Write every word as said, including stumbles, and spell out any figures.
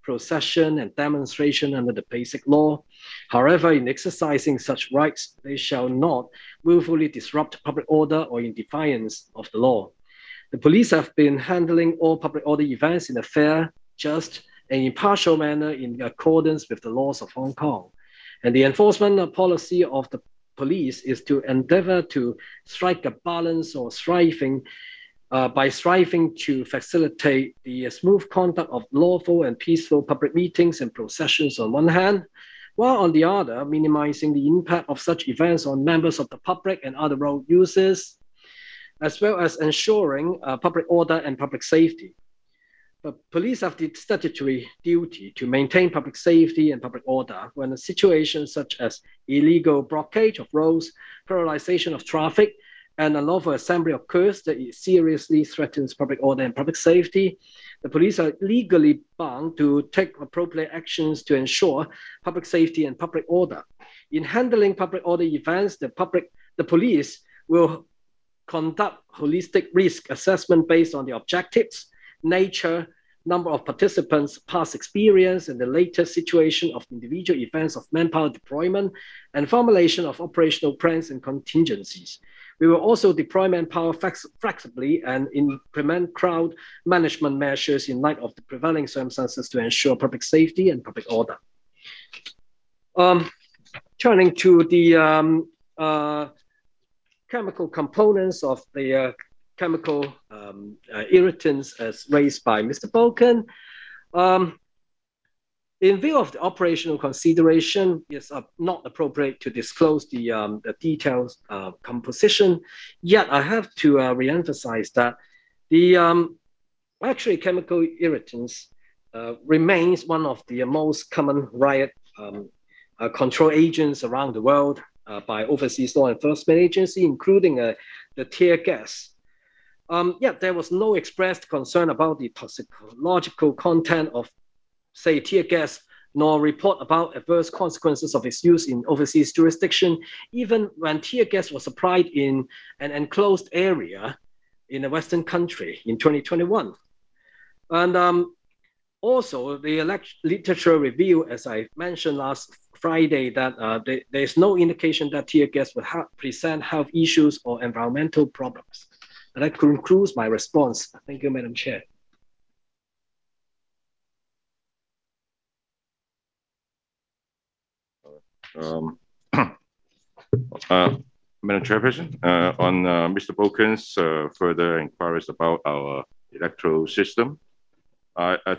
procession, and demonstration under the Basic Law. However, in exercising such rights, they shall not willfully disrupt public order or in defiance of the law. The police have been handling all public order events in a fair, just, and impartial manner in accordance with the laws of Hong Kong. And the enforcement policy of the police is to endeavor to strike a balance or striving uh, by striving to facilitate the smooth conduct of lawful and peaceful public meetings and processions on one hand, while on the other, minimizing the impact of such events on members of the public and other road users, as well as ensuring uh, public order and public safety. But police have the statutory duty to maintain public safety and public order when a situation such as illegal blockade of roads, paralyzation of traffic, and unlawful assembly occurs that it seriously threatens public order and public safety. The police are legally bound to take appropriate actions to ensure public safety and public order. In handling public order events, the public, the police will conduct holistic risk assessment based on the objectives, nature, number of participants, past experience, and the latest situation of individual events of manpower deployment and formulation of operational plans and contingencies. We will also deploy manpower flex flexibly and implement crowd management measures in light of the prevailing circumstances to ensure public safety and public order. Um, turning to the um, uh, chemical components of the uh, chemical um, uh, irritants as raised by Mister Bolton. Um, in view of the operational consideration, it's uh, not appropriate to disclose the, um, the details uh, composition. Yet I have to uh, reemphasize that the um, actually chemical irritants uh, remains one of the most common riot um, uh, control agents around the world uh, by overseas law enforcement agency, including uh, the tear gas. Um, yeah, there was no expressed concern about the toxicological content of, say, tear gas, nor report about adverse consequences of its use in overseas jurisdiction, even when tear gas was applied in an enclosed area in a Western country in twenty twenty-one. And um, also, the literature review, as I mentioned last Friday, that uh, there, there's no indication that tear gas will ha present health issues or environmental problems. And that concludes my response. Thank you, Madam Chair. Um, uh, Madam Chairperson, uh, on uh, Mister Bolton's uh, further inquiries about our electoral system, I, I